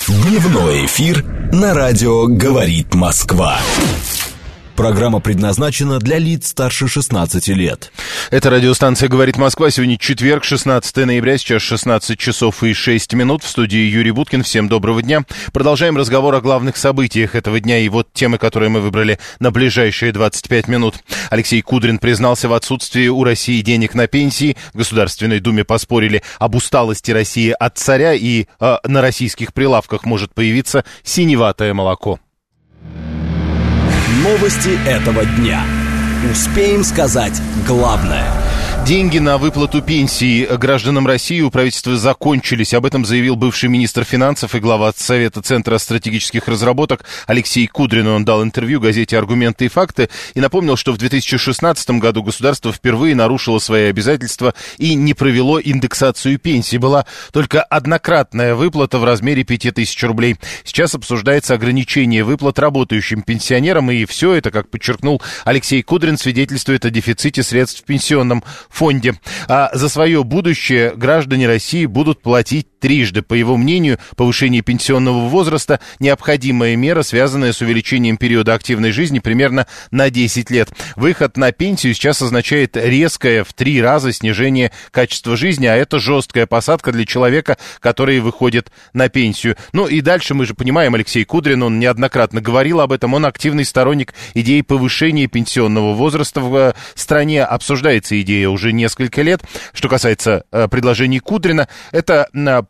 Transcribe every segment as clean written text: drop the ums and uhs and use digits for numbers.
Дневной эфир на радио «Говорит Москва». Программа предназначена для лиц старше 16 лет. Это радиостанция «Говорит Москва». Сегодня четверг, 16 ноября, сейчас 16 часов и 6 минут. В студии Юрий Буткин. Всем доброго дня. Продолжаем разговор о главных событиях этого дня. И вот темы, которые мы выбрали на ближайшие 25 минут. Алексей Кудрин признался в отсутствии у России денег на пенсии. В Государственной Думе поспорили об усталости России от царя. И на российских прилавках может появиться синеватое молоко. Новости этого дня. Успеем сказать главное. Деньги на выплату пенсии гражданам России у правительства закончились. Об этом заявил бывший министр финансов и глава Совета Центра стратегических разработок Алексей Кудрин. Он дал интервью газете «Аргументы и факты» и напомнил, что в 2016 году государство впервые нарушило свои обязательства и не провело индексацию пенсий. Была только однократная выплата в размере 5000 рублей. Сейчас обсуждается ограничение выплат работающим пенсионерам, и все это, как подчеркнул Алексей Кудрин, свидетельствует о дефиците средств в пенсионном фонде. А за свое будущее граждане России будут платить трижды. По его мнению, повышение пенсионного возраста – необходимая мера, связанная с увеличением периода активной жизни примерно на 10 лет. Выход на пенсию сейчас означает резкое в 3 раза снижение качества жизни, а это жесткая посадка для человека, который выходит на пенсию. Ну и дальше мы же понимаем, Алексей Кудрин, он неоднократно говорил об этом, он активный сторонник идеи повышения пенсионного возраста в стране. Обсуждается идея уже несколько лет. Что касается предложений Кудрина, это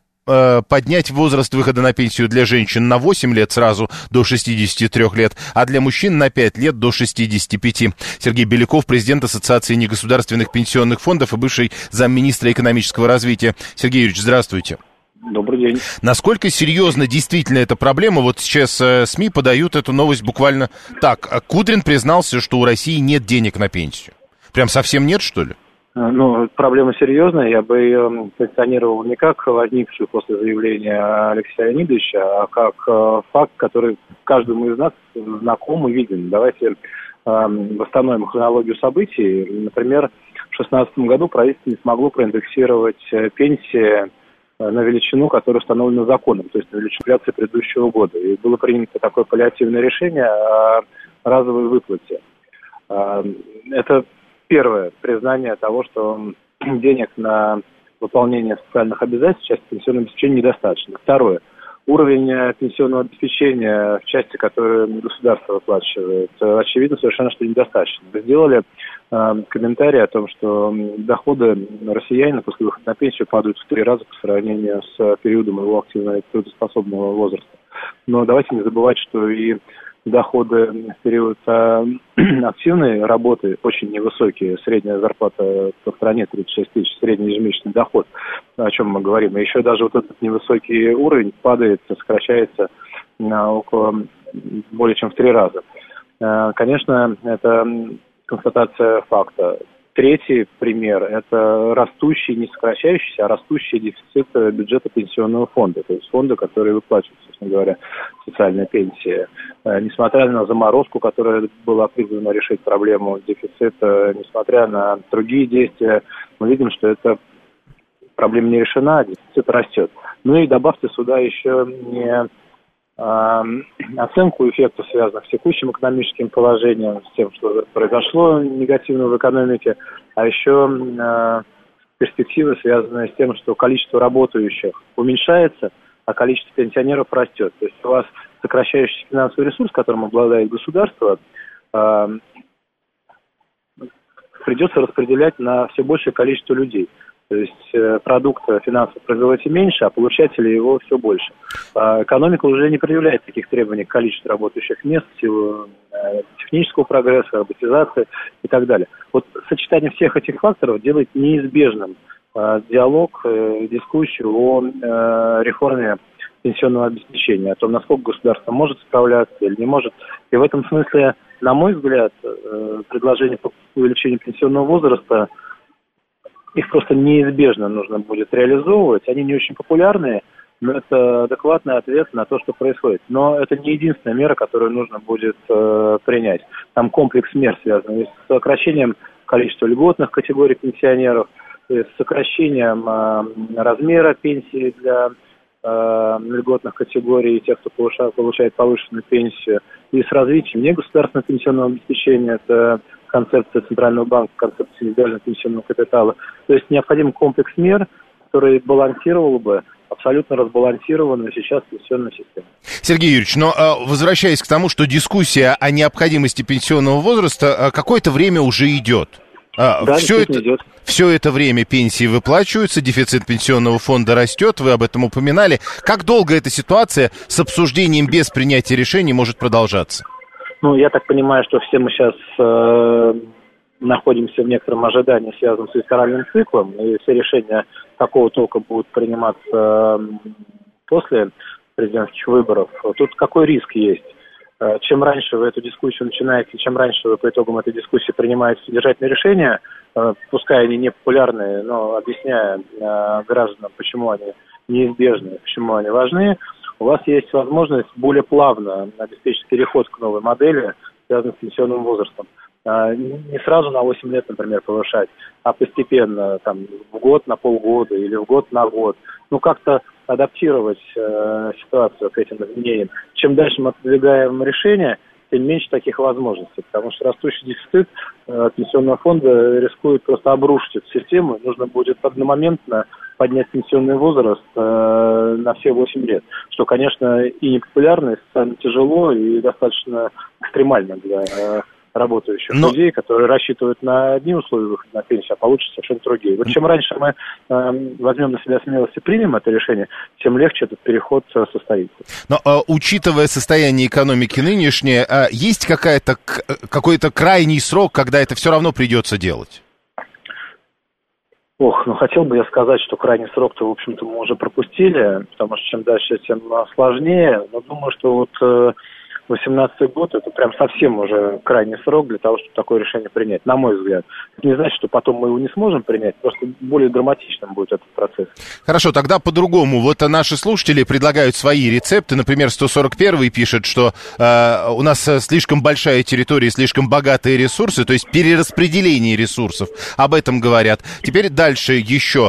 поднять возраст выхода на пенсию для женщин на 8 лет сразу до 63 лет, а для мужчин на 5 лет до 65. Сергей Беляков, президент Ассоциации негосударственных пенсионных фондов и бывший замминистра экономического развития. Сергей Юрьевич, здравствуйте. Добрый день. Насколько серьезна действительно эта проблема? Вот сейчас СМИ подают эту новость буквально так. Кудрин признался, что у России нет денег на пенсию. Прям совсем нет, что ли? Ну, проблема серьезная. Я бы ее позиционировал не как возникшую после заявления Алексея Леонидовича, а как факт, который каждому из нас знаком и виден. Давайте восстановим хронологию событий. Например, в 2016 году правительство не смогло проиндексировать пенсии на величину, которая установлена законом, то есть на величину инфляции предыдущего года. И было принято такое паллиативное решение о разовой выплате. Это первое признание того, что денег на выполнение социальных обязательств в части пенсионного обеспечения недостаточно. Второе. Уровень пенсионного обеспечения в части, которую государство выплачивает, очевидно, совершенно что недостаточно. Вы сделали комментарий о том, что доходы россиянина после выхода на пенсию падают в 3 раза по сравнению с периодом его активного трудоспособного возраста. Но давайте не забывать, что и доходы в период активной работы очень невысокие. Средняя зарплата по стране 36 тысяч, средний ежемесячный доход, о чем мы говорим. И еще даже вот этот невысокий уровень падает, сокращается на около более чем в 3 раза. Конечно, это констатация факта. Третий пример – это растущий, не сокращающийся, а растущий дефицит бюджета пенсионного фонда, то есть фонда, который выплачивает, собственно говоря, социальные пенсии. Несмотря на заморозку, которая была призвана решить проблему дефицита, несмотря на другие действия, мы видим, что эта проблема не решена, а дефицит растет. Ну и добавьте сюда еще не оценку эффектов, связанных с текущим экономическим положением, с тем, что произошло негативно в экономике, а еще перспективы, связанные с тем, что количество работающих уменьшается, а количество пенсионеров растет. То есть у вас сокращающийся финансовый ресурс, которым обладает государство, придется распределять на все большее количество людей. То есть продукта финансово производится меньше, а получателей его все больше. Экономика уже не предъявляет таких требований к количеству работающих мест в силу технического прогресса, роботизации и так далее. Вот сочетание всех этих факторов делает неизбежным диалог, дискуссию о реформе пенсионного обеспечения, о том, насколько государство может справляться или не может. И в этом смысле, на мой взгляд, предложение по увеличению пенсионного возраста, их просто неизбежно нужно будет реализовывать. Они не очень популярные, но это адекватный ответ на то, что происходит. Но это не единственная мера, которую нужно будет принять. Там комплекс мер, связанный с сокращением количества льготных категорий пенсионеров, с сокращением размера пенсии для льготных категорий, тех, кто получает повышенную пенсию, и с развитием негосударственного пенсионного обеспечения, это концепция Центрального банка, концепция индивидуального пенсионного капитала. То есть необходим комплекс мер, который балансировал бы абсолютно разбалансированную сейчас пенсионную систему. Сергей Юрьевич, но возвращаясь к тому, что дискуссия о необходимости пенсионного возраста какое-то время уже идет. Да, все это время пенсии выплачиваются, дефицит пенсионного фонда растет, вы об этом упоминали. Как долго эта ситуация с обсуждением без принятия решений может продолжаться? Ну, я так понимаю, что все мы сейчас находимся в некотором ожидании, связанном с электоральным циклом, и все решения такого толка будут приниматься после президентских выборов. Тут какой риск есть? Чем раньше вы эту дискуссию начинаете, чем раньше вы по итогам этой дискуссии принимаете содержательные решения, пускай они не популярные, но объясняя гражданам, почему они неизбежны, почему они важны, у вас есть возможность более плавно обеспечить переход к новой модели, связанной с пенсионным возрастом. Не сразу на 8 лет, например, повышать, а постепенно, там, в год на полгода или в год на год. Ну, как-то адаптировать ситуацию к этим изменениям. Чем дальше мы отодвигаем решение, тем меньше таких возможностей, потому что растущий дефицит пенсионного фонда рискует просто обрушить эту систему. Нужно будет одномоментно поднять пенсионный возраст на все 8 лет, что, конечно, и непопулярно, и социально тяжело, и достаточно экстремально для работающих людей, которые рассчитывают на одни условия выхода на пенсию, а получат совершенно другие. Вот чем раньше мы возьмем на себя смелость и примем это решение, тем легче этот переход состоится. Но учитывая состояние экономики нынешнее, есть какой-то крайний срок, когда это все равно придется делать? Хотел бы я сказать, что крайний срок-то, в общем-то, мы уже пропустили, потому что чем дальше, тем сложнее. Но думаю, что 2018 год – это прям совсем уже крайний срок для того, чтобы такое решение принять, на мой взгляд. Это не значит, что потом мы его не сможем принять, просто более драматичным будет этот процесс. Хорошо, тогда по-другому. Вот наши слушатели предлагают свои рецепты. Например, 141-й пишет, что у нас слишком большая территория, слишком богатые ресурсы, то есть перераспределение ресурсов. Об этом говорят. Теперь дальше еще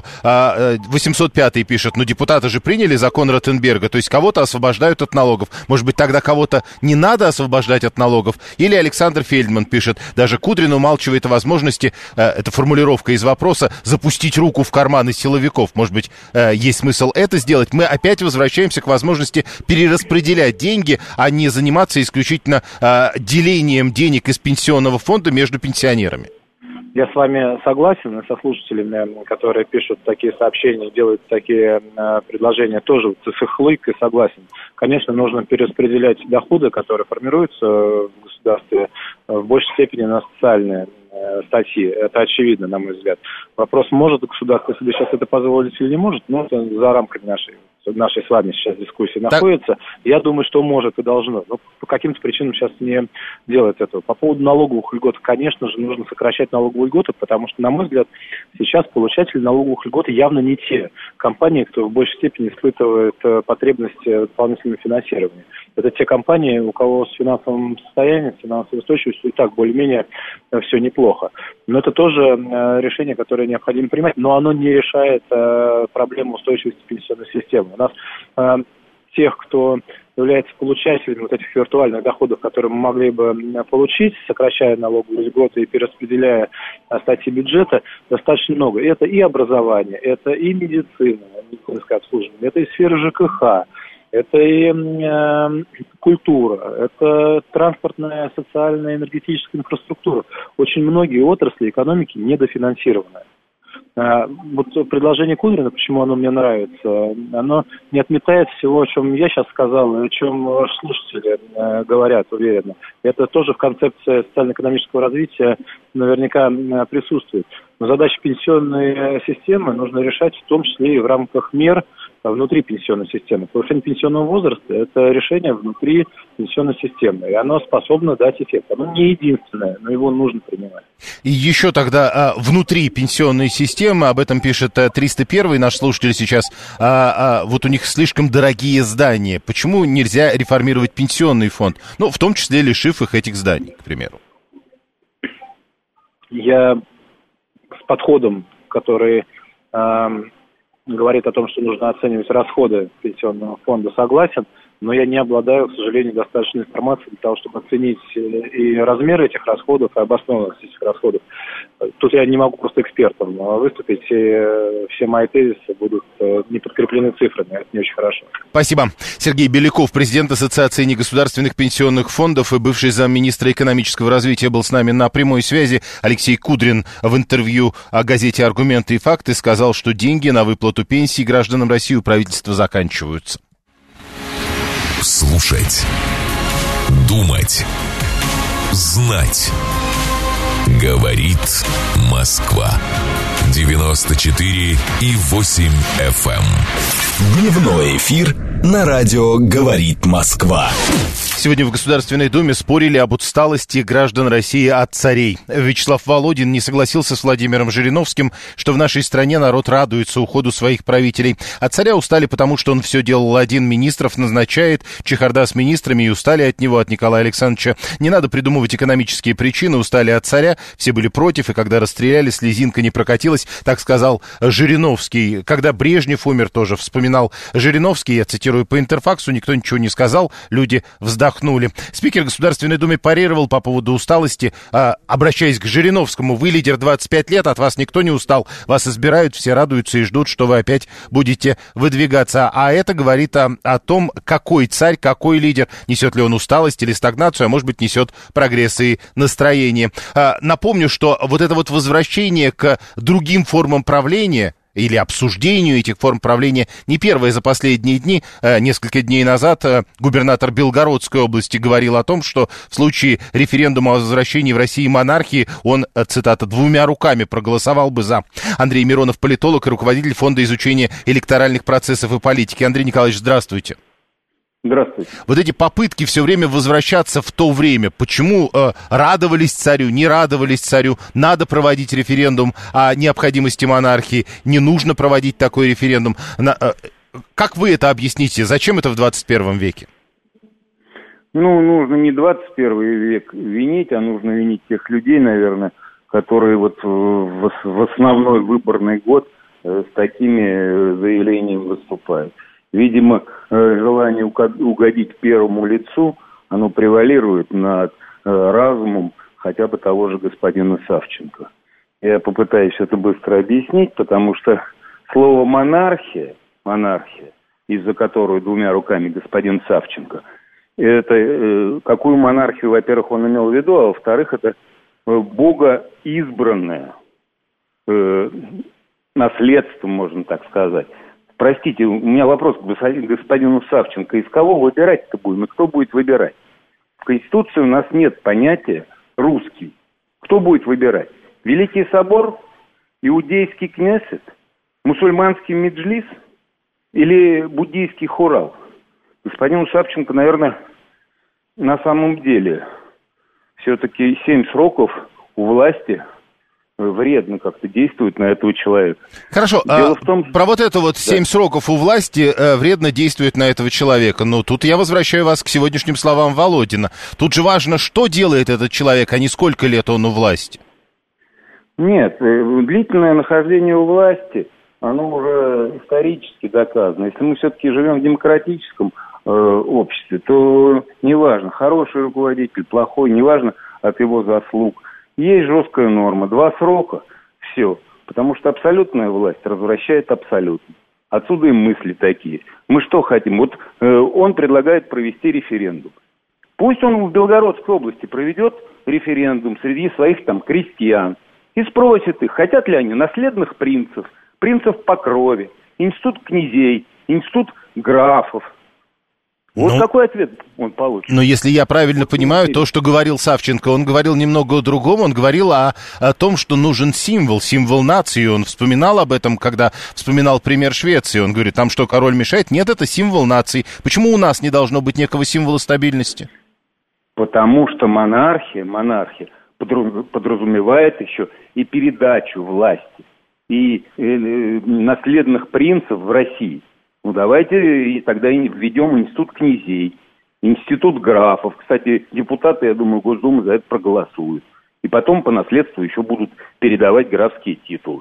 805-й пишет, депутаты же приняли закон Ротенберга, то есть кого-то освобождают от налогов. Может быть, тогда кого-то не надо освобождать от налогов? Или Александр Фельдман пишет, даже Кудрин умалчивает о возможности, это формулировка из вопроса, запустить руку в карманы силовиков. Может быть, есть смысл это сделать? Мы опять возвращаемся к возможности перераспределять деньги, а не заниматься исключительно делением денег из пенсионного фонда между пенсионерами. Я с вами согласен, со слушателями, которые пишут такие сообщения, делают такие предложения, тоже с их логикой согласен. Конечно, нужно перераспределять доходы, которые формируются в государстве, в большей степени на социальные статьи. Это очевидно, на мой взгляд. Вопрос, может государство себе сейчас это позволить или не может, но это за рамками нашей с вами сейчас дискуссии находится. Я думаю, что может и должно. Но по каким-то причинам сейчас не делает этого. По поводу налоговых льгот, конечно же, нужно сокращать налоговые льготы, потому что, на мой взгляд, сейчас получатели налоговых льгот явно не те компании, кто в большей степени испытывает потребности в дополнительном финансировании. Это те компании, у кого с финансовым состоянием, с финансовой устойчивостью и так более-менее все неплохо. Но это тоже решение, которое необходимо принимать, но оно не решает проблему устойчивости пенсионной системы. У нас тех, кто является получателями вот этих виртуальных доходов, которые мы могли бы получить, сокращая налоговые льготы и перераспределяя статьи бюджета, достаточно много. Это и образование, это и медицина, медицинское обслуживание, это и сфера ЖКХ, это и культура, это транспортная, социальная, энергетическая инфраструктура. Очень многие отрасли экономики недофинансированы. Вот предложение Кудрина, почему оно мне нравится, оно не отметает всего, о чем я сейчас сказал, и о чем ваши слушатели говорят уверенно. Это тоже в концепции социально-экономического развития наверняка присутствует. Но задачи пенсионной системы нужно решать в том числе и в рамках мер внутри пенсионной системы. Повышение пенсионного возраста – это решение внутри пенсионной системы, и оно способно дать эффект. Оно не единственное, но его нужно принимать. И еще тогда внутри пенсионной системы, об этом пишет 301-й наш слушатель сейчас, вот у них слишком дорогие здания. Почему нельзя реформировать пенсионный фонд? Ну, в том числе лишив их этих зданий, к примеру. Я с подходом, который говорит о том, что нужно оценивать расходы пенсионного фонда, согласен, но я не обладаю, к сожалению, достаточной информацией для того, чтобы оценить и размер этих расходов, и обоснованность этих расходов. Тут я не могу просто экспертом выступить, и все мои тезисы будут не подкреплены цифрами, это не очень хорошо. Спасибо. Сергей Беляков, президент Ассоциации негосударственных пенсионных фондов и бывший замминистра экономического развития, был с нами на прямой связи. Алексей Кудрин в интервью о газете «Аргументы и факты» сказал, что деньги на выплату пенсий гражданам России у правительства заканчиваются. Слушать, думать, знать. Говорит Москва. 94,8 FM. Дневной эфир на радио «Говорит Москва». Сегодня в Государственной Думе спорили об усталости граждан России от царей. Вячеслав Володин не согласился с Владимиром Жириновским, что в нашей стране народ радуется уходу своих правителей. От царя устали, потому что он все делал один, министров назначает, чехарда с министрами, и устали от него, от Николая Александровича. Не надо придумывать экономические причины, устали от царя, все были против, и когда расстреляли, слезинка не прокатилась, так сказал Жириновский. Когда Брежнев умер, тоже вспоминал Жириновский, я цитирую по Интерфаксу, никто ничего не сказал, люди вздохнули. Спикер Государственной Думы парировал по поводу усталости, обращаясь к Жириновскому. Вы лидер 25 лет, от вас никто не устал. Вас избирают, все радуются и ждут, что вы опять будете выдвигаться. А это говорит о том, какой царь, какой лидер. Несет ли он усталость или стагнацию, а может быть несет прогресс и настроение. Напомню, что вот это вот возвращение к другим формам правления или обсуждению этих форм правления не первое за последние дни. Несколько дней назад губернатор Белгородской области говорил о том, что в случае референдума о возвращении в России монархии он, цитата, «двумя руками проголосовал бы за». Андрей Миронов, политолог и руководитель Фонда изучения электоральных процессов и политики. Андрей Николаевич, здравствуйте. Здравствуйте. Вот эти попытки все время возвращаться в то время, почему радовались царю, не радовались царю, надо проводить референдум о необходимости монархии, не нужно проводить такой референдум. Как вы это объясните? Зачем это в 21 веке? Нужно не 21 век винить, а нужно винить тех людей, наверное, которые вот в основной выборный год с такими заявлениями выступают. Видимо, желание угодить первому лицу, оно превалирует над разумом хотя бы того же господина Савченко. Я попытаюсь это быстро объяснить, потому что слово «монархия», из-за которой двумя руками господин Савченко, это какую монархию, во-первых, он имел в виду, а во-вторых, это богоизбранное наследство, можно так сказать. Простите, у меня вопрос к господину Савченко. Из кого выбирать-то будем? И кто будет выбирать? В Конституции у нас нет понятия «русский». Кто будет выбирать? Великий собор? Иудейский кнессет? Мусульманский меджлис? Или буддийский хурал? Господину Савченко, наверное, на самом деле все-таки 7 сроков у власти вредно как-то действует на этого человека. Хорошо, про вот это вот 7 сроков у власти вредно действует на этого человека. Но тут я возвращаю вас к сегодняшним словам Володина. Тут же важно, что делает этот человек, а не сколько лет он у власти. Нет, длительное нахождение у власти, оно уже исторически доказано. Если мы все-таки живем в демократическом обществе, то неважно, хороший руководитель, плохой, неважно от его заслуг. Есть жесткая норма, 2 срока, все. Потому что абсолютная власть развращает абсолютно. Отсюда и мысли такие. Мы что хотим? Вот он предлагает провести референдум. Пусть он в Белгородской области проведет референдум среди своих там крестьян и спросит их, хотят ли они наследных принцев, принцев по крови, институт князей, институт графов. Вот какой ответ он получит. Но если я правильно понимаю, то, что говорил Савченко, он говорил немного о другом, он говорил о том, что нужен символ нации. Он вспоминал об этом, когда вспоминал пример Швеции. Он говорит, там что, король мешает? Нет, это символ нации. Почему у нас не должно быть некого символа стабильности? Потому что монархия подразумевает еще и передачу власти, и наследных принцев в России. Давайте тогда введем институт князей, институт графов. Кстати, депутаты, я думаю, Госдумы за это проголосуют. И потом по наследству еще будут передавать графские титулы.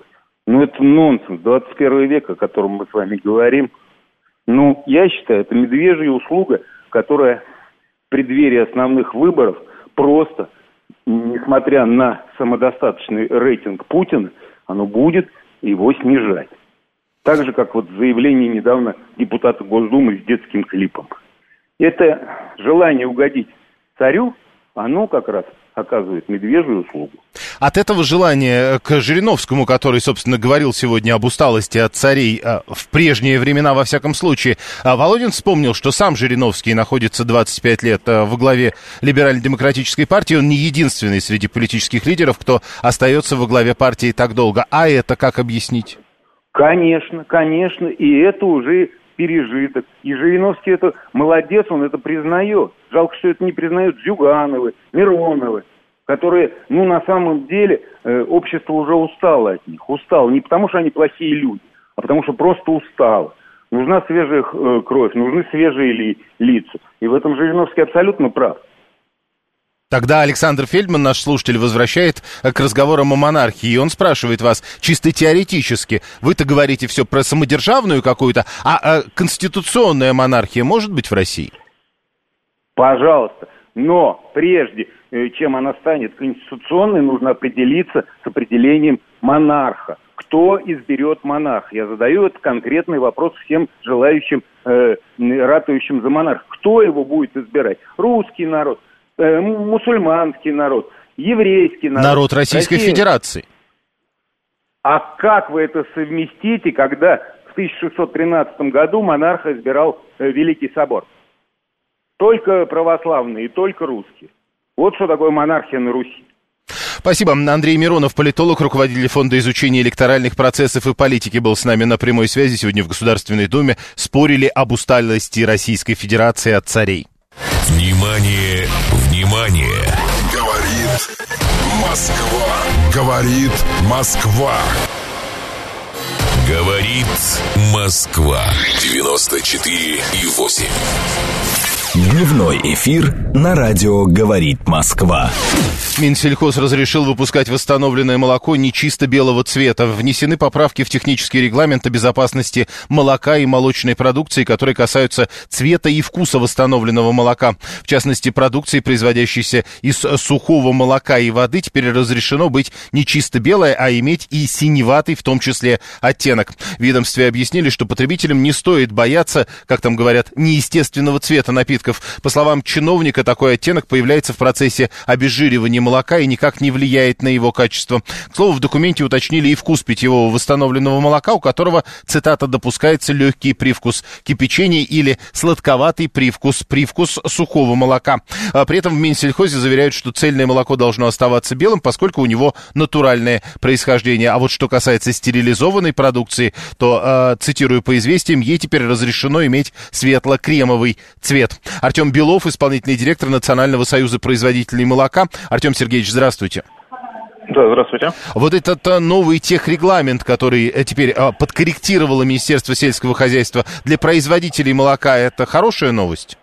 Ну, это нонсенс. 21 век, о котором мы с вами говорим. Ну, я считаю, это медвежья услуга, которая в преддверии основных выборов просто, несмотря на самодостаточный рейтинг Путина, оно будет его снижать. Так же, как вот заявление недавно депутата Госдумы с детским клипом. Это желание угодить царю, оно как раз оказывает медвежью услугу. От этого желания к Жириновскому, который, собственно, говорил сегодня об усталости от царей в прежние времена, во всяком случае, Володин вспомнил, что сам Жириновский находится 25 лет во главе Либерально-демократической партии. Он не единственный среди политических лидеров, кто остается во главе партии так долго. А это как объяснить? Конечно, и это уже пережиток. И Жириновский это молодец, он это признает. Жалко, что это не признают Зюгановы, Мироновы, которые, на самом деле, общество уже устало от них. Устало не потому, что они плохие люди, а потому, что просто устало. Нужна свежая кровь, нужны свежие лица. И в этом Жириновский абсолютно прав. Тогда Александр Фельдман, наш слушатель, возвращает к разговорам о монархии. И он спрашивает вас, чисто теоретически, вы-то говорите все про самодержавную какую-то, а конституционная монархия может быть в России? Пожалуйста. Но прежде чем она станет конституционной, нужно определиться с определением монарха. Кто изберет монарха? Я задаю этот конкретный вопрос всем желающим, ратующим за монарха. Кто его будет избирать? Русский народ? Мусульманский народ, еврейский народ. Народ Российской Федерации. А как вы это совместите, когда в 1613 году монарха избирал Великий Собор? Только православные и только русские. Вот что такое монархия на Руси. Спасибо. Андрей Миронов, политолог, руководитель Фонда изучения электоральных процессов и политики, был с нами на прямой связи. Сегодня в Государственной Думе спорили об усталости Российской Федерации от царей. Внимание, внимание! Говорит Москва. Говорит Москва. Говорит Москва. 94,8. Дневной эфир на радио «Говорит Москва». Минсельхоз разрешил выпускать восстановленное молоко не чисто белого цвета. Внесены поправки в технический регламент о безопасности молока и молочной продукции, которые касаются цвета и вкуса восстановленного молока. В частности, продукции, производящейся из сухого молока и воды, теперь разрешено быть не чисто белое, а иметь и синеватый, в том числе, оттенок. В ведомстве объяснили, что потребителям не стоит бояться, как там говорят, неестественного цвета напитков. По словам чиновника, такой оттенок появляется в процессе обезжиривания молока и никак не влияет на его качество. К слову, в документе уточнили и вкус питьевого восстановленного молока, у которого, цитата, допускается легкий привкус кипячения или сладковатый привкус сухого молока. При этом в Минсельхозе заверяют, что цельное молоко должно оставаться белым, поскольку у него натуральное происхождение. А вот что касается стерилизованной продукции, то, цитирую по известиям, ей теперь разрешено иметь светло-кремовый цвет. Артем Белов, исполнительный директор Национального союза производителей молока. Артем Сергеевич, здравствуйте. Да, здравствуйте. Вот этот новый техрегламент, который теперь подкорректировало Министерство сельского хозяйства для производителей молока, это хорошая новость?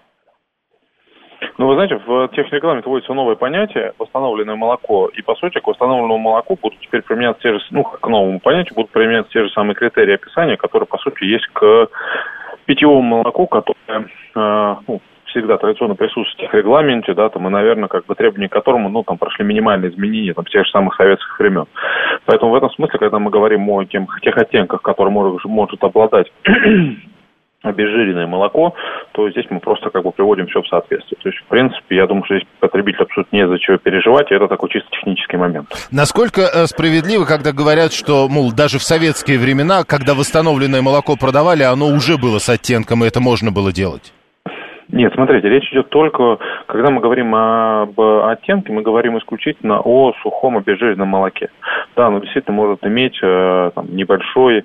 Ну, вы знаете, в техрегламенте вводится новое понятие «восстановленное молоко», и, по сути, к восстановленному молоку будут теперь применяться те же, к новому понятию будут применяться те же самые критерии описания, которые, по сути, есть к питьевому молоку, которое, всегда традиционно присутствует в техрегламенте, да, там, и, наверное, как бы требования к которому, там, прошли минимальные изменения, там, с тех же самых советских времен. Поэтому в этом смысле, когда мы говорим о тех оттенках, которые может обладать обезжиренное молоко, то здесь мы просто как бы приводим все в соответствие. То есть, в принципе, я думаю, что здесь потребителю абсолютно не за чего переживать, и это такой чисто технический момент. Насколько справедливо, когда говорят, что, мол, даже в советские времена, когда восстановленное молоко продавали, оно уже было с оттенком, и это можно было делать? Нет, смотрите, речь идет только, когда мы говорим об оттенке, мы говорим исключительно о сухом обезжиренном молоке. Да, оно действительно может иметь небольшой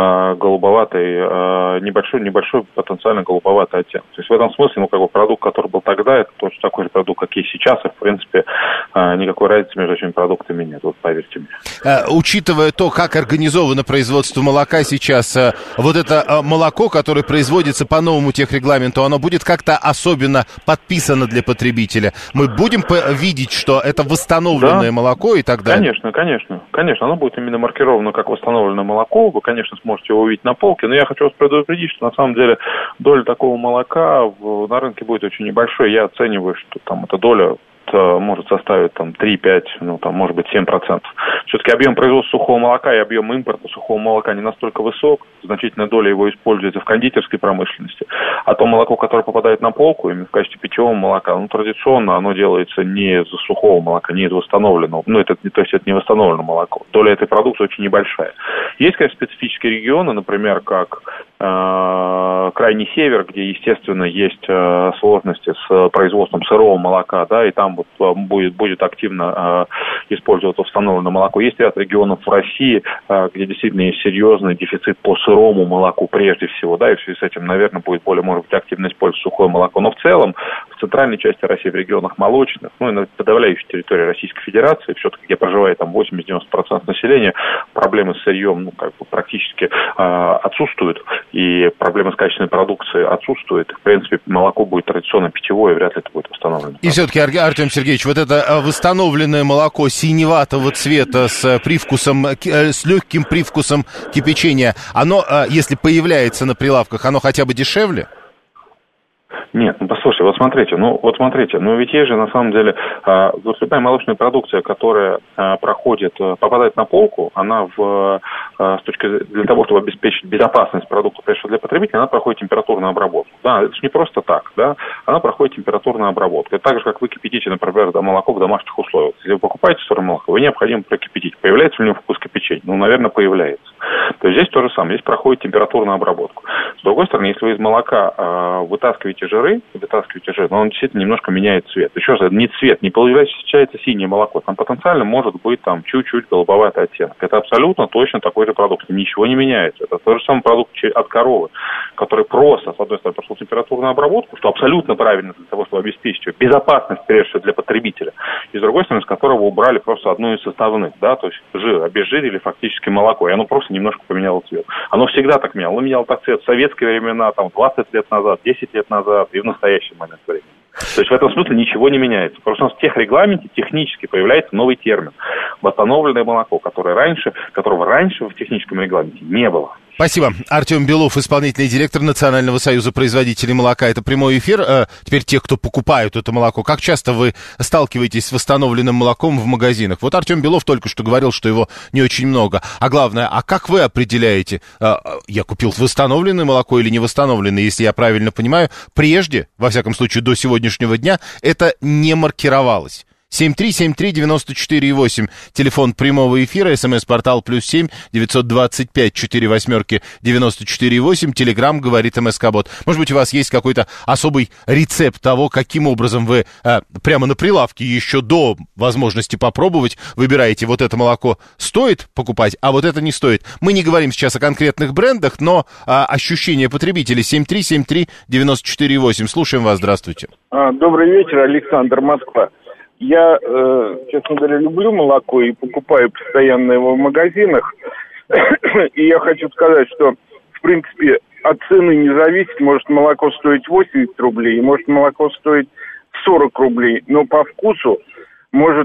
потенциально голубоватый оттенок. То есть в этом смысле, продукт, который был тогда, это точно такой же продукт, как и сейчас, и в принципе никакой разницы между этими продуктами нет, вот поверьте мне. Учитывая то, как организовано производство молока сейчас, вот это молоко, которое производится по новому техрегламенту, оно будет как-то особенно подписано для потребителя, мы будем видеть, что это восстановленное молоко и так далее? Конечно. Оно будет именно маркировано как восстановленное молоко. Вы, конечно, сможете его увидеть на полке, но я хочу вас предупредить, что на самом деле доля такого молока на рынке будет очень небольшой. Я оцениваю, что там эта доля может составить там 3-5, может быть 7%. Все-таки объем производства сухого молока и объем импорта сухого молока не настолько высок, значительная доля его используется в кондитерской промышленности, а то молоко, которое попадает на полку, именно в качестве питьевого молока, традиционно оно делается не из сухого молока, не из восстановленного, то есть это не восстановленное молоко. Доля этой продукции очень небольшая. Есть, конечно, специфические регионы, например, как крайний север, где, естественно, есть сложности с производством сырого молока, и там будет активно использоваться восстановленное молоко. Есть ряд регионов в России, где действительно есть серьезный дефицит по сырому молоку прежде всего, и в связи с этим, наверное, будет более, может быть, активно использовать сухое молоко. Но в целом, в центральной части России, в регионах молочных, и на подавляющей территории Российской Федерации, все-таки, где проживает там 80-90% населения, проблемы с сырьем, практически отсутствуют, и проблемы с качественной продукцией отсутствуют. В принципе, молоко будет традиционно питьевое, вряд ли это будет восстановлено. И все-таки, Артем Сергеевич, вот это восстановленное молоко синеватого цвета с легким привкусом кипячения, оно, если появляется на прилавках, оно хотя бы дешевле? Нет, послушай, смотрите, ведь есть же на самом деле любая молочная продукция, которая попадает на полку, она для того, чтобы обеспечить безопасность продукта, прежде всего для потребителя, она проходит температурную обработку. Это же не просто так, она проходит температурную обработку. Это так же, как вы кипятите, например, молоко в домашних условиях. Если вы покупаете сырое молоко, вы необходимо прокипятить. Появляется ли у него вкус кипячения? Наверное, появляется. То есть здесь то же самое, здесь проходит температурную обработку. С другой стороны, если вы из молока вытаскиваете жир, но он действительно немножко меняет цвет. Еще раз, не цвет, не получается синее молоко. Там потенциально может быть чуть-чуть голубоватый оттенок. Это абсолютно точно такой же продукт. Ничего не меняется. Это тот же самый продукт от коровы, который просто, с одной стороны, прошел температурную обработку, что абсолютно правильно для того, чтобы обеспечить безопасность, прежде всего, для потребителя. И с другой стороны, с которого убрали просто одну из составных, то есть жир, обезжирили фактически молоко, и оно просто немножко поменяло цвет. Оно всегда так меняло. Оно меняло так цвет в советские времена, 20 лет назад, 10 лет назад, и в настоящий момент времени. То есть в этом смысле ничего не меняется. Просто у нас в техрегламенте технически появляется новый термин. Восстановленное молоко, которого раньше в техническом регламенте не было. Спасибо. Артем Белов, исполнительный директор Национального союза производителей молока. Это прямой эфир. Теперь те, кто покупают это молоко. Как часто вы сталкиваетесь с восстановленным молоком в магазинах? Вот Артем Белов только что говорил, что его не очень много. А главное, как вы определяете, я купил восстановленное молоко или не восстановленное? Если я правильно понимаю, прежде, во всяком случае до сегодняшнего дня, это не маркировалось. 7373948, телефон прямого эфира, смс-портал +7 925 48 94,8, телеграм говорит МСК-бот. Может быть, у вас есть какой-то особый рецепт того, каким образом вы прямо на прилавке еще до возможности попробовать выбираете, вот это молоко стоит покупать, а вот это не стоит. Мы не говорим сейчас о конкретных брендах, но ощущение потребителей. 7373948. Слушаем вас, здравствуйте. Добрый вечер, Александр, Москва. Я, честно говоря, люблю молоко и покупаю постоянно его в магазинах. И я хочу сказать, что, в принципе, от цены не зависит. Может молоко стоить 80 рублей, может молоко стоить 40 рублей. Но по вкусу может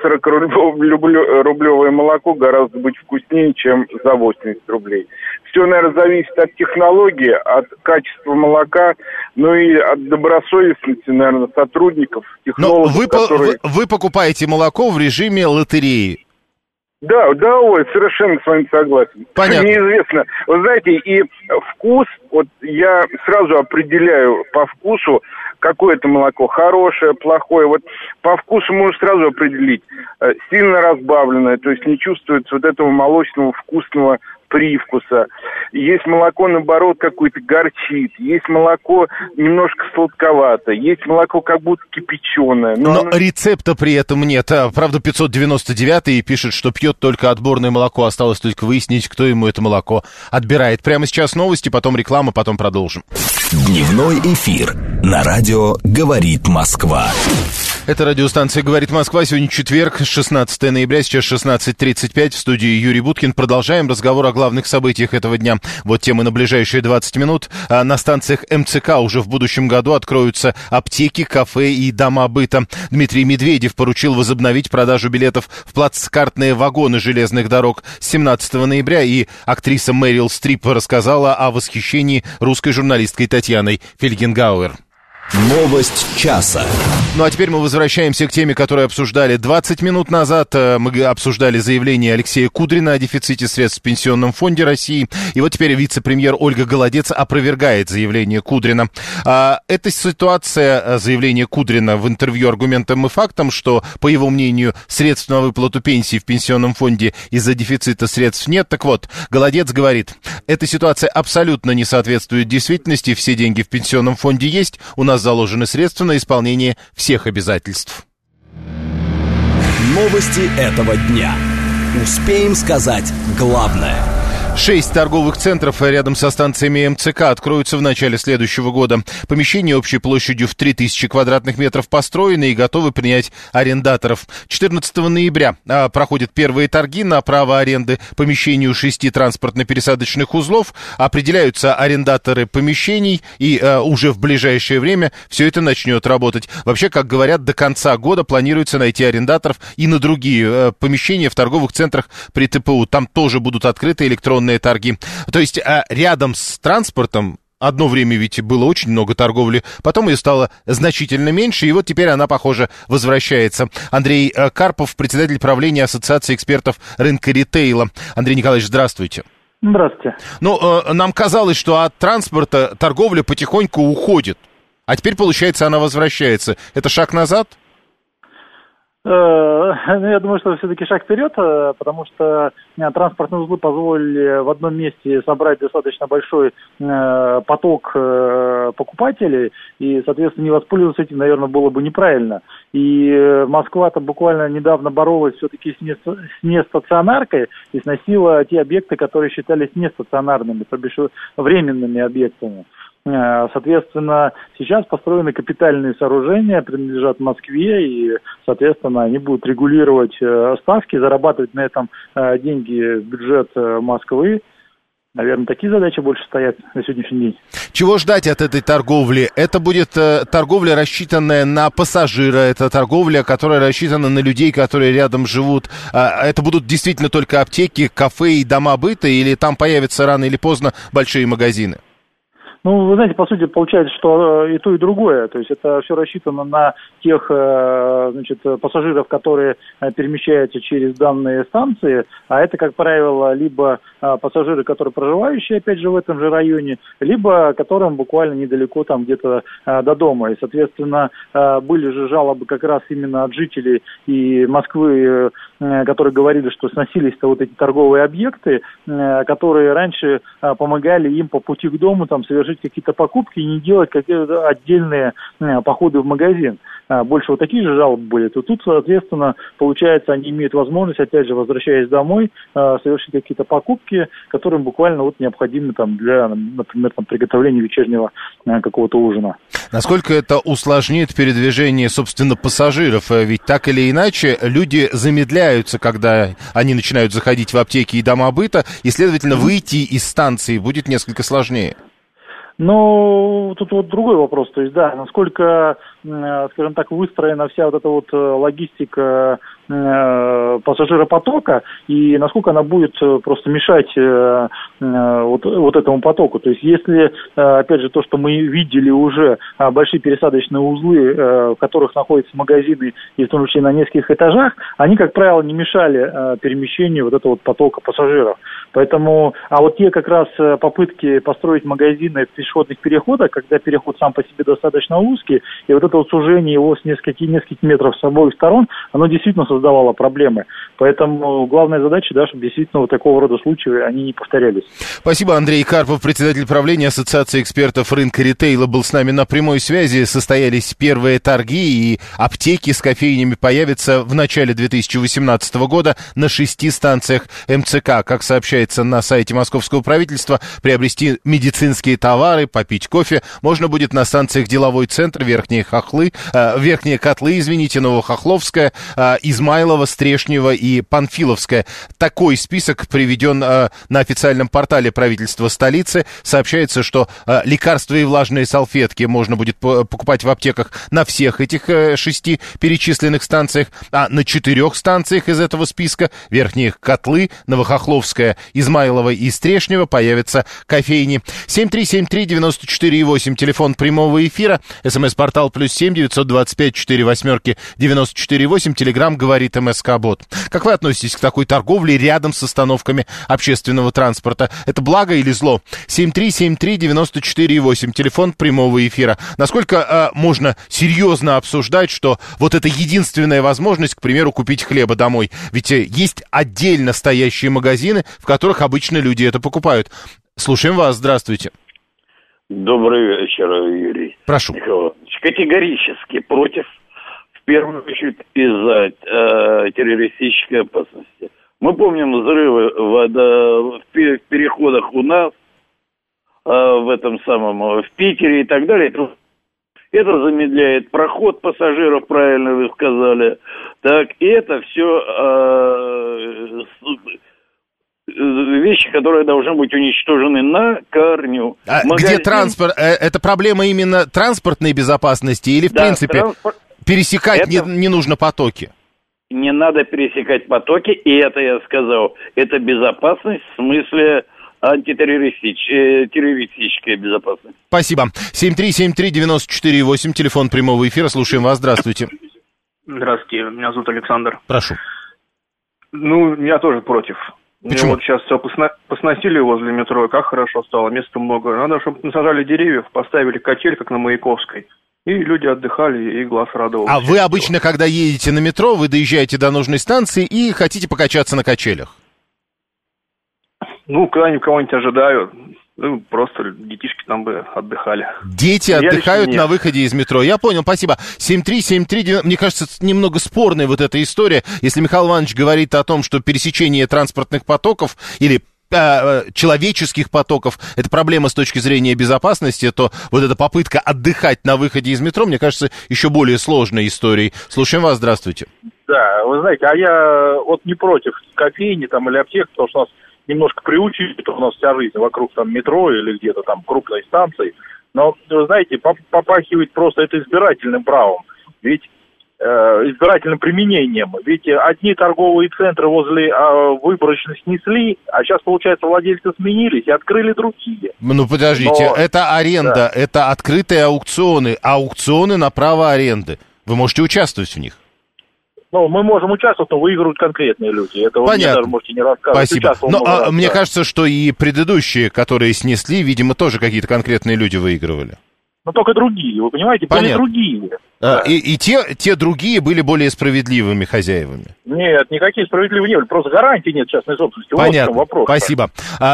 40-рублевое молоко гораздо быть вкуснее, чем за 80 рублей. Все, наверное, зависит от технологии, от качества молока, и от добросовестности, наверное, сотрудников, технологов. Но вы покупаете молоко в режиме лотереи. Да, совершенно с вами согласен. Понятно. Неизвестно. Вы знаете, и вкус, я сразу определяю по вкусу, какое это молоко, хорошее, плохое. По вкусу можно сразу определить. Сильно разбавленное, то есть не чувствуется вот этого молочного вкусного привкуса. Есть молоко, наоборот, какое-то горчит. Есть молоко немножко сладковато. Есть молоко как будто кипяченое. Но рецепта при этом нет. Правда, 599-й пишет, что пьет только отборное молоко. Осталось только выяснить, кто ему это молоко отбирает. Прямо сейчас новости, потом реклама, потом продолжим. Дневной эфир на радио «Говорит Москва». Это радиостанция «Говорит Москва». Сегодня четверг, 16 ноября, сейчас 16:35. В студии Юрий Буткин. Продолжаем разговор о главных событиях этого дня. Вот темы на ближайшие 20 минут. На станциях МЦК уже в будущем году откроются аптеки, кафе и дома быта. Дмитрий Медведев поручил возобновить продажу билетов в плацкартные вагоны железных дорог с 17 ноября. И актриса Мэрил Стрип рассказала о восхищении русской журналисткой Татьяной Фельгенгауэр. Новость часа. Ну а теперь мы возвращаемся к теме, которую обсуждали 20 минут назад. Мы обсуждали заявление Алексея Кудрина о дефиците средств в Пенсионном фонде России. И вот теперь вице-премьер Ольга Голодец опровергает заявление Кудрина. Эта ситуация, заявление Кудрина в интервью «Аргументам и фактам», что, по его мнению, средств на выплату пенсии в Пенсионном фонде из-за дефицита средств нет. Так вот, Голодец говорит, эта ситуация абсолютно не соответствует действительности. Все деньги в Пенсионном фонде есть. У нас заложены средства на исполнение всех обязательств. Новости этого дня. Успеем сказать главное. 6 торговых центров рядом со станциями МЦК откроются в начале следующего года. Помещения общей площадью в 3000 квадратных метров построены и готовы принять арендаторов. 14 ноября проходят первые торги на право аренды помещений у 6 транспортно-пересадочных узлов. Определяются арендаторы помещений, и уже в ближайшее время все это начнет работать. Вообще, как говорят, до конца года планируется найти арендаторов и на другие помещения в торговых центрах при ТПУ. Там тоже будут открыты электронные торги. То есть рядом с транспортом одно время ведь было очень много торговли, потом ее стало значительно меньше, и вот теперь она, похоже, возвращается. Андрей Карпов, председатель правления Ассоциации экспертов рынка ритейла. Андрей Николаевич, здравствуйте. Здравствуйте. Ну, нам казалось, что от транспорта торговля потихоньку уходит, а теперь, получается, она возвращается. Это шаг назад? Я думаю, что все-таки шаг вперед, потому что транспортные узлы позволили в одном месте собрать достаточно большой поток покупателей, и, соответственно, не воспользоваться этим, наверное, было бы неправильно. И Москва-то буквально недавно боролась все-таки с нестационаркой и сносила те объекты, которые считались нестационарными, то бишь временными объектами. Соответственно, сейчас построены капитальные сооружения, принадлежат Москве, и, соответственно, они будут регулировать ставки, зарабатывать на этом деньги в бюджет Москвы. Наверное, такие задачи больше стоят на сегодняшний день. Чего ждать от этой торговли? Это будет торговля, рассчитанная на пассажира, это торговля, которая рассчитана на людей, которые рядом живут. Это будут действительно только аптеки, кафе и дома быта, или там появятся рано или поздно большие магазины? Ну, вы знаете, по сути, получается, что и то, и другое. То есть это все рассчитано на тех, значит, пассажиров, которые перемещаются через данные станции, а это, как правило, либо пассажиры, которые проживающие, опять же, в этом же районе, либо которым буквально недалеко там где-то до дома. И, соответственно, были же жалобы как раз именно от жителей и Москвы, которые говорили, что сносились-то вот эти торговые объекты, которые раньше помогали им по пути к дому там совершить какие-то покупки и не делать какие-то отдельные походы в магазин. Больше вот такие же жалобы были. То тут, соответственно, получается, они имеют возможность, опять же, возвращаясь домой, совершить какие-то покупки, которые буквально вот необходимы там для, например, там, приготовления вечернего какого-то ужина. Насколько это усложнит передвижение, собственно, пассажиров? Ведь так или иначе люди замедляются, когда они начинают заходить в аптеки и дома быта, и, следовательно, выйти из станции будет несколько сложнее. Ну, тут вот другой вопрос, то есть, да, насколько, скажем так, выстроена вся вот эта вот логистика пассажиропотока и насколько она будет просто мешать вот этому потоку. То есть, если, опять же, то, что мы видели уже, большие пересадочные узлы, в которых находятся магазины, и в том числе на нескольких этажах, они, как правило, не мешали перемещению вот этого вот потока пассажиров. Поэтому, а вот те как раз попытки построить магазины в пешеходных переходах, когда переход сам по себе достаточно узкий, и вот это вот сужение его с нескольких метров с обоих сторон, оно действительно создавало проблемы. Поэтому главная задача, да, чтобы действительно вот такого рода случаи, они не повторялись. Спасибо. Андрей Карпов, председатель правления Ассоциации экспертов рынка ритейла, был с нами на прямой связи. Состоялись первые торги, и аптеки с кофейнями появятся в начале 2018 года на 6 станциях МЦК. Как сообщается на сайте московского правительства, приобрести медицинские товары товары, попить кофе можно будет на станциях Деловой центр, Верхние Котлы, Новохохловская, Измайлово, Стрешнево и Панфиловская. Такой список приведен на официальном портале правительства столицы. Сообщается, что лекарства и влажные салфетки можно будет покупать в аптеках на всех этих 6 перечисленных станциях, а на 4 станциях из этого списка — Верхние Котлы, Новохохловская, Измайлово и Стрешнево — появятся кофейни. 7373948, телефон прямого эфира, СМС-портал +7 925 48 94 8, телеграмм говорит МСК-бот. Как вы относитесь к такой торговле рядом с остановками общественного транспорта? Это благо или зло? 7373948, телефон прямого эфира. Насколько можно серьезно обсуждать, что вот это единственная возможность, к примеру, купить хлеба домой? Ведь есть отдельно стоящие магазины, в которых обычно люди это покупают. Слушаем вас, здравствуйте. Добрый вечер, Юрий. Прошу. Николаевич, категорически против, в первую очередь, из-за террористической опасности. Мы помним взрывы в переходах у нас, в этом самом, в Питере и так далее. Это замедляет проход пассажиров, правильно вы сказали. Так, и это все вещи, которые должны быть уничтожены на корню. Где транспорт? Это проблема именно транспортной безопасности или, в принципе, пересекать не нужно потоки? Не надо пересекать потоки, и это я сказал. Это безопасность в смысле террористическая безопасность. Спасибо. 7373948, телефон прямого эфира. Слушаем вас. Здравствуйте. Здравствуйте, меня зовут Александр. Прошу. Я тоже против. Почему? Вот сейчас все посносили возле метро, и как хорошо стало, места много. Надо, чтобы насажали деревьев, поставили качель, как на Маяковской, и люди отдыхали, и глаз радовался. А вы обычно, когда едете на метро, вы доезжаете до нужной станции и хотите покачаться на качелях? Когда-нибудь кого-нибудь ожидаю. Просто детишки там бы отдыхали. Дети отдыхают на выходе из метро. Я понял, спасибо. 73739. Мне кажется, немного спорная вот эта история. Если Михаил Иванович говорит о том, что пересечение транспортных потоков или человеческих потоков — это проблема с точки зрения безопасности, то вот эта попытка отдыхать на выходе из метро, мне кажется, еще более сложной историей. Слушаем вас, здравствуйте. Да, вы знаете, я не против кофейни или аптек, потому что у нас немножко приучили, что у нас вся жизнь вокруг метро или где-то крупной станции. Но, вы знаете, попахивает просто это избирательным правом. Ведь избирательным применением. Ведь одни торговые центры возле выборочно снесли, а сейчас, получается, владельцы сменились и открыли другие. Подождите, это аренда, это открытые аукционы на право аренды. Вы можете участвовать в них? Мы можем участвовать, но выигрывают конкретные люди. Это вы мне даже можете не рассказывать. Спасибо. Но мне кажется, что и предыдущие, которые снесли, видимо, тоже какие-то конкретные люди выигрывали. Только другие, вы понимаете, были другие. Да. И те другие были более справедливыми хозяевами. Нет, никакие справедливые не были, просто гарантий нет частной собственности. Понятно, вот в чем вопрос. Спасибо.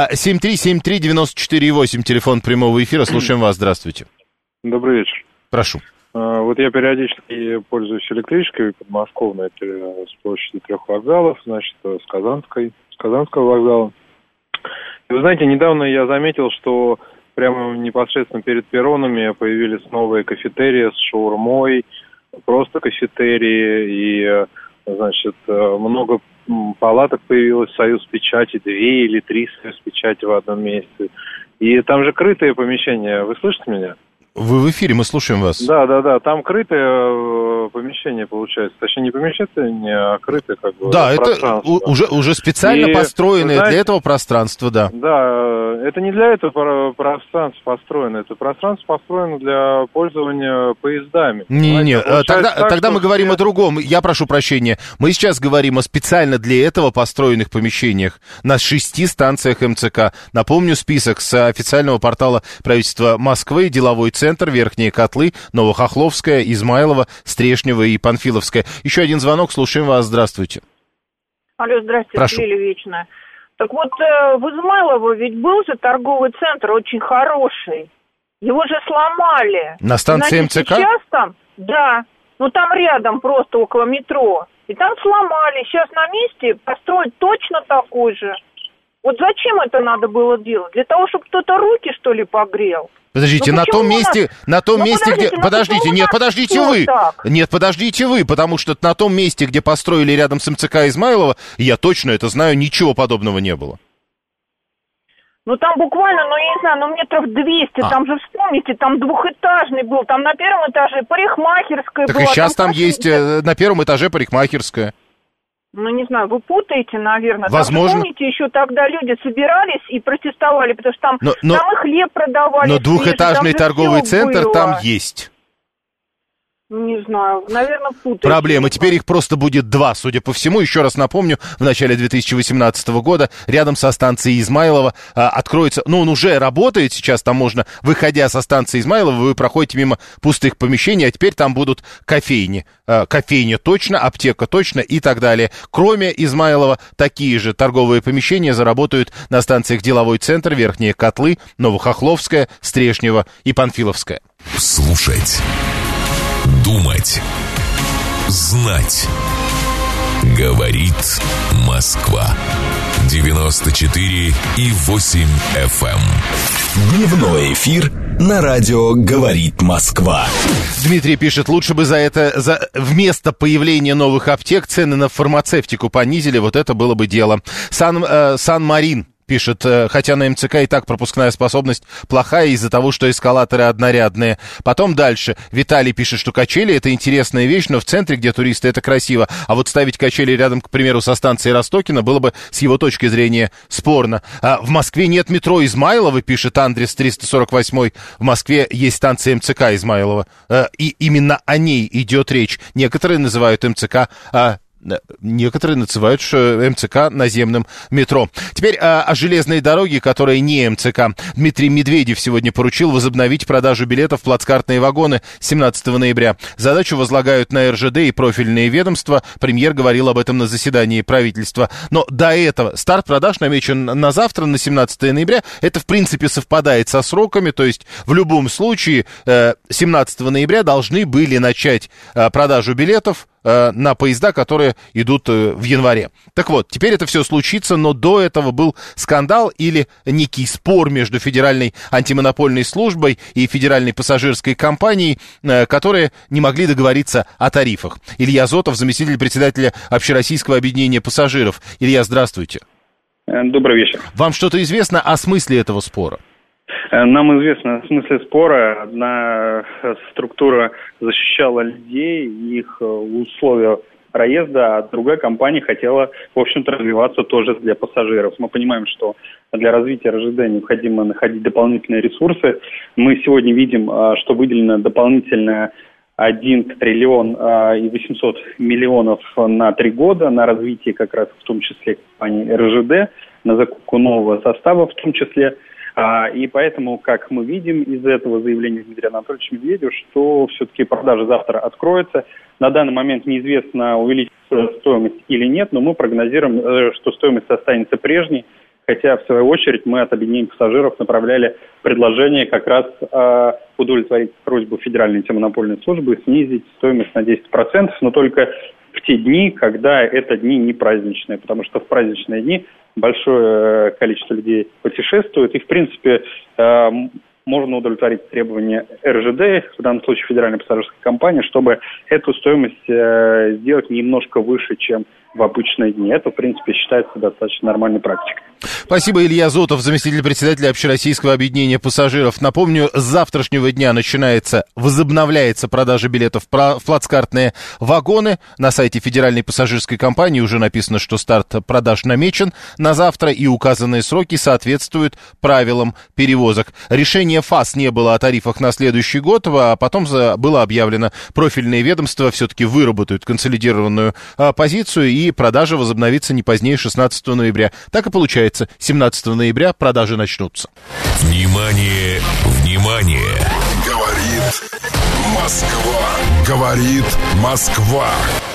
7373948, телефон прямого эфира, слушаем вас, здравствуйте. Добрый вечер. Прошу. Вот я периодически пользуюсь электричкой подмосковной, это с площади 3 вокзалов, значит, с Казанского вокзала. И вы знаете, недавно я заметил, что прямо непосредственно перед перронами появились новые кафетерии с шаурмой, просто кафетерии, и, значит, много палаток появилось, Союз Печати, 2 или 3 Союз Печати в одном месте. И там же крытые помещения, вы слышите меня? Вы в эфире, мы слушаем вас. Да, там крытое помещение получается. Точнее, не помещение, а крытое Да, это уже специально построенное для этого пространства, да. Да, это не для этого пространства построено, это пространство построено для пользования поездами. Не, тогда мы говорим о другом. Я прошу прощения. Мы сейчас говорим о специально для этого построенных помещениях на 6 станциях МЦК. Напомню, список с официального портала правительства Москвы, Деловой центр, Верхние Котлы, Новохохловская, Измайлово, Стрешнево и Панфиловская. Еще один звонок, слушаем вас, здравствуйте. Алло, здравствуйте, Лилия Вечная. Так вот, в Измайлово ведь был же торговый центр очень хороший. Его же сломали. На станции МЦК? Сейчас там, да, там рядом просто около метро. И там сломали. Сейчас на месте построить точно такой же. Вот зачем это надо было делать? Для того, чтобы кто-то руки, что ли, погрел? Подождите, на том месте, где... Подождите вы, потому что на том месте, где построили рядом с МЦК Измайлова, я точно это знаю, ничего подобного не было. Ну, там буквально, я не знаю, метров 200, там же, вспомните, там двухэтажный был, там на первом этаже парикмахерская была. Так и сейчас там есть на первом этаже парикмахерская. Ну, не знаю, вы путаете, наверное. Возможно. Там, помните, еще тогда люди собирались и протестовали, потому что там и хлеб продавали. Но двухэтажный торговый центр там есть. Не знаю, наверное, путаете. Проблема. Теперь их просто будет два, судя по всему. Еще раз напомню, в начале 2018 года рядом со станцией Измайлова откроется... он уже работает сейчас, там можно, выходя со станции Измайлова, вы проходите мимо пустых помещений, а теперь там будут кофейни. Кофейня точно, аптека точно и так далее. Кроме Измайлова, такие же торговые помещения заработают на станциях Деловой центр, Верхние Котлы, Новохохловская, Стрешнево и Панфиловская. Слушать. Думать. Знать. Говорит Москва. 94,8 FM. Дневной эфир на радио «Говорит Москва». Дмитрий пишет, лучше бы вместо появления новых аптек цены на фармацевтику понизили, вот это было бы дело. Сан-Марин пишет, хотя на МЦК и так пропускная способность плохая из-за того, что эскалаторы однорядные. Потом дальше. Виталий пишет, что качели — это интересная вещь, но в центре, где туристы, это красиво. А вот ставить качели рядом, к примеру, со станцией Ростокино было бы с его точки зрения спорно. В Москве нет метро Измайлова, пишет Андрес 348. В Москве есть станция МЦК Измайлова. И именно о ней идет речь. Некоторые называют МЦК... Некоторые называют МЦК наземным метро. Теперь о железной дороге, которая не МЦК. Дмитрий Медведев сегодня поручил возобновить продажу билетов в плацкартные вагоны с 17 ноября. Задачу возлагают на РЖД и профильные ведомства. Премьер говорил об этом на заседании правительства. Но до этого старт продаж намечен на завтра, на 17 ноября. Это, в принципе, совпадает со сроками. То есть, в любом случае, 17 ноября должны были начать продажу билетов на поезда, которые идут в январе. Так вот, теперь это все случится, но до этого был скандал или некий спор между Федеральной антимонопольной службой и Федеральной пассажирской компанией, которые не могли договориться о тарифах. Илья Зотов, заместитель председателя Общероссийского объединения пассажиров. Илья, здравствуйте. Добрый вечер. Вам что-то известно о смысле этого спора? Нам известно в смысле спора. Одна структура защищала людей, их условия проезда, а другая компания хотела, в общем-то, развиваться тоже для пассажиров. Мы понимаем, что для развития РЖД необходимо находить дополнительные ресурсы. Мы сегодня видим, что выделено дополнительно 1 триллион и 800 миллионов на 3 года на развитие как раз в том числе компании РЖД, на закупку нового состава в том числе. И поэтому, как мы видим из этого заявления Дмитрия Анатольевича Медведева, что все-таки продажи завтра откроются. На данный момент неизвестно, увеличится стоимость или нет, но мы прогнозируем, что стоимость останется прежней. Хотя, в свою очередь, мы от объединения пассажиров направляли предложение как раз удовлетворить просьбу Федеральной антимонопольной службы снизить стоимость на 10%, но только в те дни, когда это дни не праздничные, потому что в праздничные дни большое количество людей путешествует, и, в принципе, можно удовлетворить требования РЖД, в данном случае Федеральной пассажирской компании, чтобы эту стоимость сделать немножко выше, чем в обычные дни. Это, в принципе, считается достаточно нормальной практикой. Спасибо, Илья Зотов, заместитель председателя Общероссийского объединения пассажиров. Напомню, с завтрашнего дня возобновляется продажа билетов в плацкартные вагоны. На сайте Федеральной пассажирской компании уже написано, что старт продаж намечен на завтра, и указанные сроки соответствуют правилам перевозок. Решение ФАС не было о тарифах на следующий год, а потом было объявлено, профильные ведомства все-таки выработают консолидированную позицию, и продажа возобновится не позднее 16 ноября. Так и получается. 17 ноября продажи начнутся. Внимание, внимание! Говорит Москва. Говорит Москва.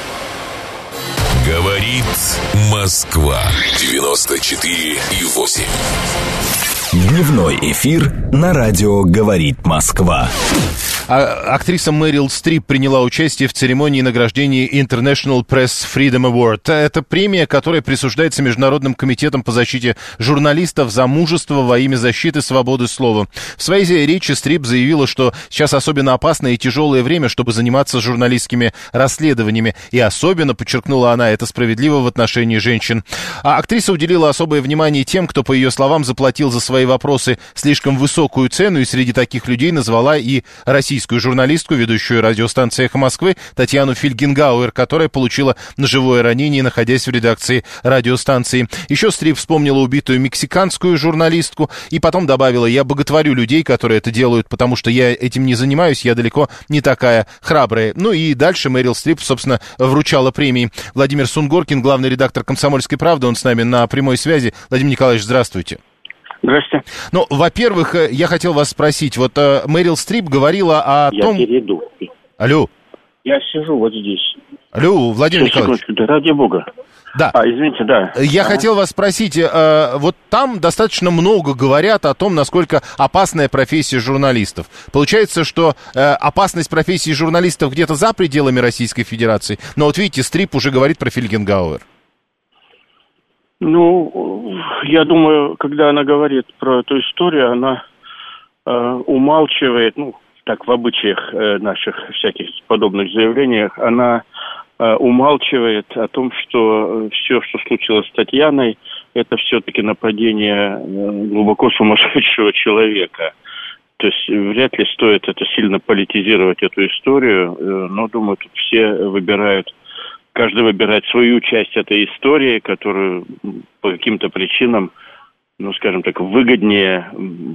Говорит Москва. 94,8. Дневной эфир на радио «Говорит Москва». Актриса Мэрил Стрип приняла участие в церемонии награждения International Press Freedom Award. Это премия, которая присуждается Международным комитетом по защите журналистов за мужество во имя защиты свободы слова. В своей речи Стрип заявила, что сейчас особенно опасное и тяжелое время, чтобы заниматься журналистскими расследованиями. И особенно, подчеркнула она, это справедливо в отношении женщин. А актриса уделила особое внимание тем, кто, по ее словам, заплатил за свои вопросы слишком высокую цену, и среди таких людей назвала и российскую журналистку, ведущую радиостанции «Эхо Москвы» Татьяну Фельгенгауэр, которая получила ножевое ранение, находясь в редакции радиостанции. Еще Стрип вспомнила убитую мексиканскую журналистку и потом добавила: «Я боготворю людей, которые это делают, потому что я этим не занимаюсь, я далеко не такая храбрая». Ну и дальше Мэрил Стрип, собственно, вручала премии. Владимир Сунгоркин, главный редактор «Комсомольской правды», он с нами на прямой связи. Владимир Николаевич, здравствуйте. Здравствуйте. Ну, во-первых, я хотел вас спросить, вот Мэрил Стрип говорила о том... Я перейду. Алло. Я сижу вот здесь. Алло, Владимир Николаевич. Да, ради бога. Да. Извините, да. Я хотел вас спросить, вот там достаточно много говорят о том, насколько опасная профессия журналистов. Получается, что опасность профессии журналистов где-то за пределами Российской Федерации, но вот видите, Стрип уже говорит про Фельгенгауэр. Ну, я думаю, когда она говорит про эту историю, она умалчивает, ну, так, в обычаях наших всяких подобных заявлениях, она умалчивает о том, что все, что случилось с Татьяной, это все-таки нападение глубоко сумасшедшего человека. То есть вряд ли стоит это сильно политизировать, эту историю, но, думаю, тут все выбирают, каждый выбирает свою часть этой истории, которую по каким-то причинам, ну, скажем так, выгоднее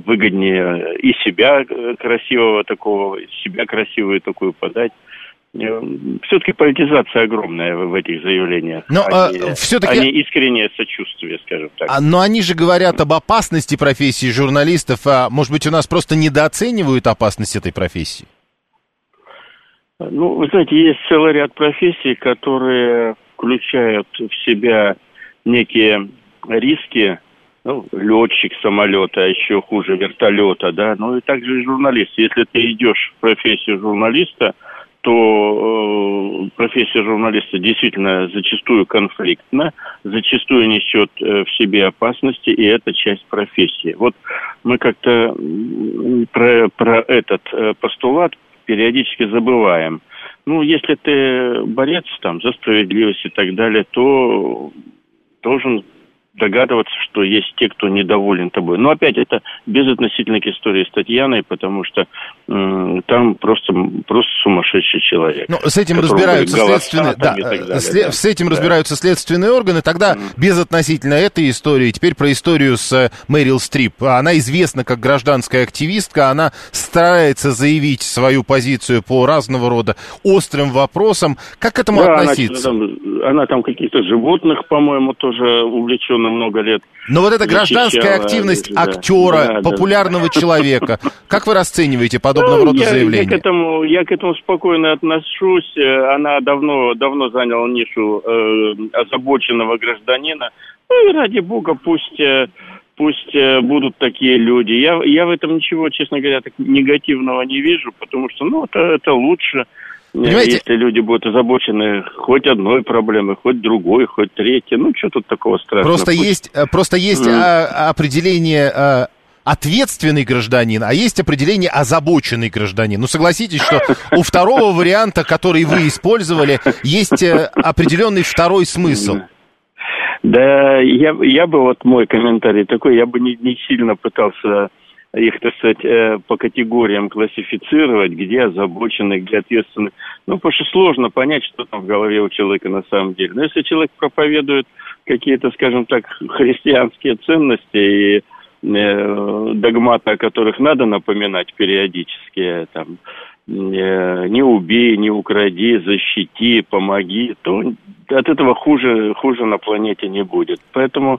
и себя красивого такого, себя красивую такую подать. Все-таки политизация огромная в этих заявлениях. Но все-таки... Они искреннее сочувствие, скажем так. Но они же говорят об опасности профессии журналистов, а может быть, у нас просто недооценивают опасность этой профессии? Ну, вы знаете, есть целый ряд профессий, которые включают в себя некие риски. Ну, летчик самолета, а еще хуже вертолета, да, ну и также и журналист. Если ты идешь в профессию журналиста, то профессия журналиста действительно зачастую конфликтна, зачастую несет в себе опасности, и это часть профессии. Вот мы как-то про этот постулат периодически забываем. Ну, если ты борец там за справедливость и так далее, то должен догадываться, что есть те, кто недоволен тобой. Но опять это безотносительно к истории с Татьяной, потому что там просто сумасшедший человек. Ну, с этим разбираются следственные, с этим разбираются следственные органы. Тогда безотносительно этой истории, теперь про историю с Мэрил Стрип. Она известна как гражданская активистка, она старается заявить свою позицию по разного рода острым вопросам. Как к этому относиться? Она там каких-то животных, по-моему, тоже увлечена много лет. Но вот эта гражданская активность актера, популярного человека, как вы расцениваете подобного рода заявления? Я к этому спокойно отношусь. Она давно заняла нишу озабоченного гражданина. Ну и ради бога, пусть будут такие люди. Я в этом ничего, честно говоря, так негативного не вижу, потому что, ну, это лучше. Понимаете? Если люди будут озабочены хоть одной проблемой, хоть другой, хоть третьей, ну, что тут такого страшного? Просто есть определение ответственный гражданин, а есть определение озабоченный гражданин. Ну, согласитесь, что у второго варианта, который вы использовали, есть определенный второй смысл. Да, я бы, вот мой комментарий такой, я бы не сильно пытался их, так сказать, по категориям классифицировать, где озабоченный, где ответственный. Ну, потому что сложно понять, что там в голове у человека на самом деле. Но если человек проповедует какие-то, скажем так, христианские ценности и догматы, о которых надо напоминать периодически, там, не убей, не укради, защити, помоги, то от этого хуже на планете не будет. Поэтому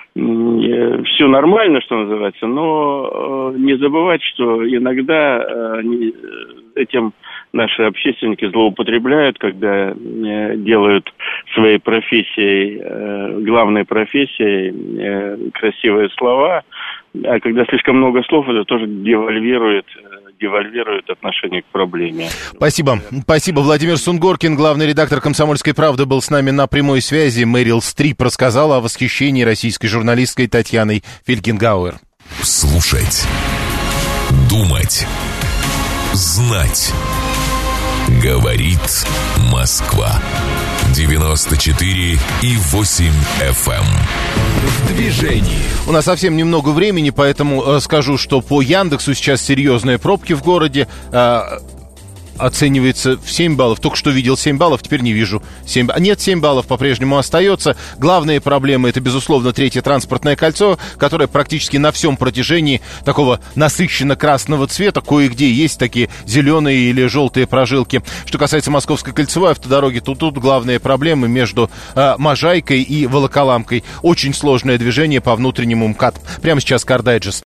все нормально, что называется, но не забывать, что иногда этим наши общественники злоупотребляют, когда делают своей профессией, главной профессией красивые слова, а когда слишком много слов, это тоже девальвирует девальвирует отношение к проблеме. Спасибо. Спасибо. Владимир Сунгоркин, главный редактор «Комсомольской правды», был с нами на прямой связи. Мэрил Стрип рассказала о восхищении российской журналисткой Татьяной Фелькенгауэр. Слушать, думать, знать. Говорит Москва. 94,8 FM. В движении. У нас совсем немного времени, поэтому скажу, что по Яндексу сейчас серьезные пробки в городе. Оценивается в 7 баллов. Только что видел 7 баллов, теперь не вижу 7 баллов. Нет, 7 баллов по-прежнему остается. Главные проблемы — это, безусловно, третье транспортное кольцо, которое практически на всем протяжении такого насыщенно-красного цвета. Кое-где есть такие зеленые или желтые прожилки. Что касается Московской кольцевой автодороги, то тут главные проблемы между Можайкой и Волоколамкой. Очень сложное движение по внутреннему МКАД. Прямо сейчас Car Digest.